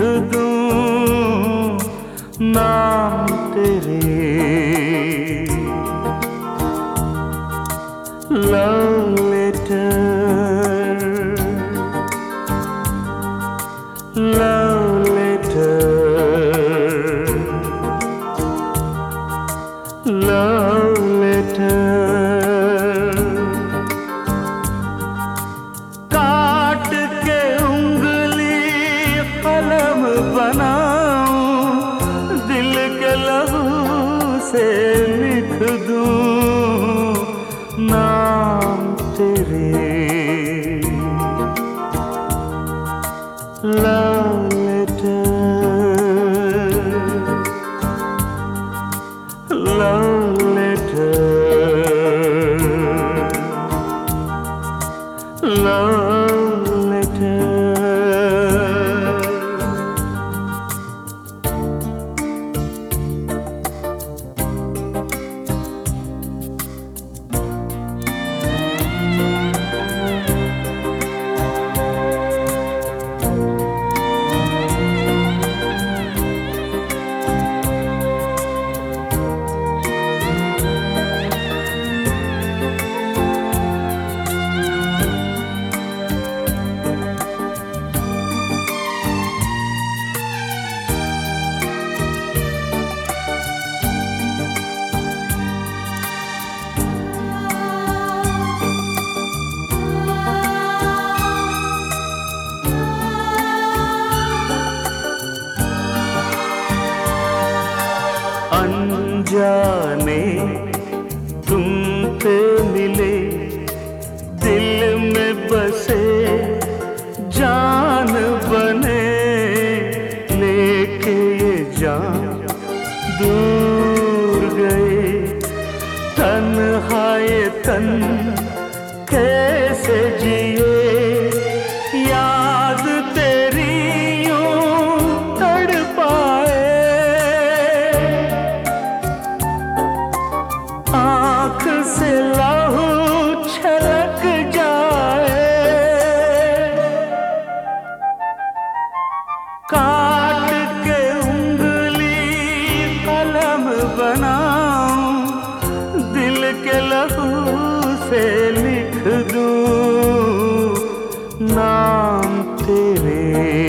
दूं नाम तेरे। Love letter, love letter, love letter. काट के उंगली कलम बनाऊं, दिल के लहू से लिख दूं नाम तेरे। Love letter, love letter, love letter। अनजाने तुम पे मिले, दिल में बसे जान बने, लेके ये जान दूर गए। तन्हाए तन कैसे जिए, याद तेरी यूं तड़पाए। आँख से लहू छलक जाए, काट के उंगली कलम बनाऊं, दिल के लहू से लिख दूं नाम तेरे।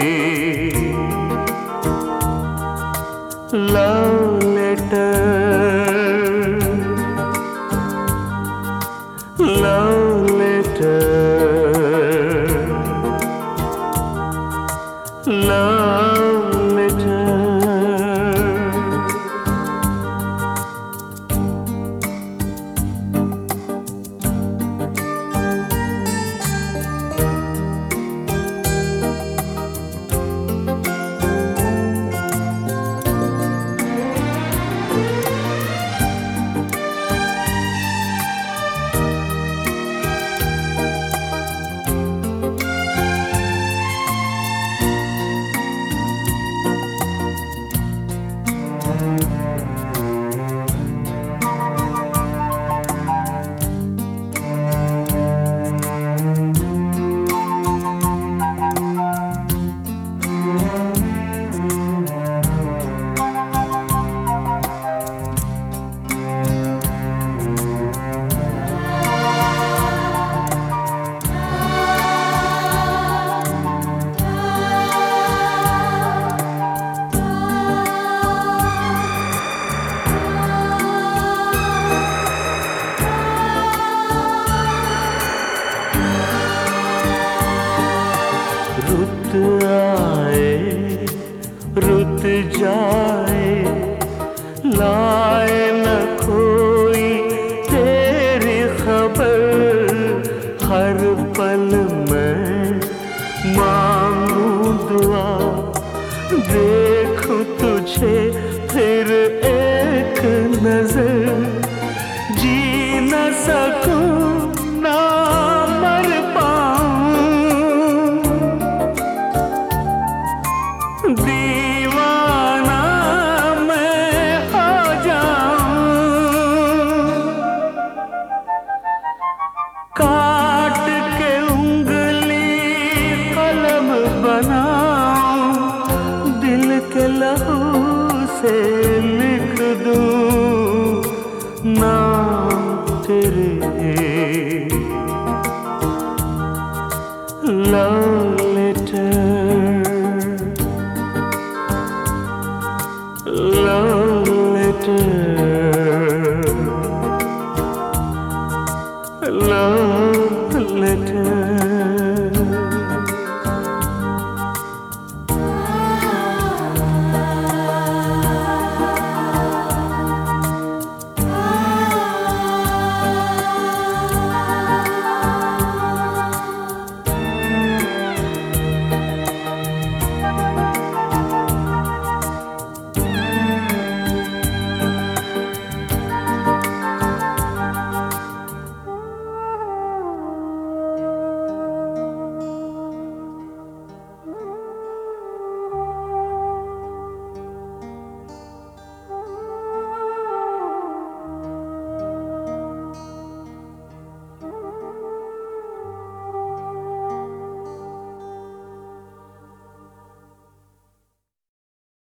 Love letter, love letter, love letter। रुत आए रुत जाए, लाए न कोई तेरी खबर। हर पल मैं मांगू दुआ, देखूं तुझे फिर एक नजर। जी न सकूं ना मर पाऊं, दीवाना मैं हो जाऊं। काट के उंगली कलम बनाऊं, love letter, love letter, love letter.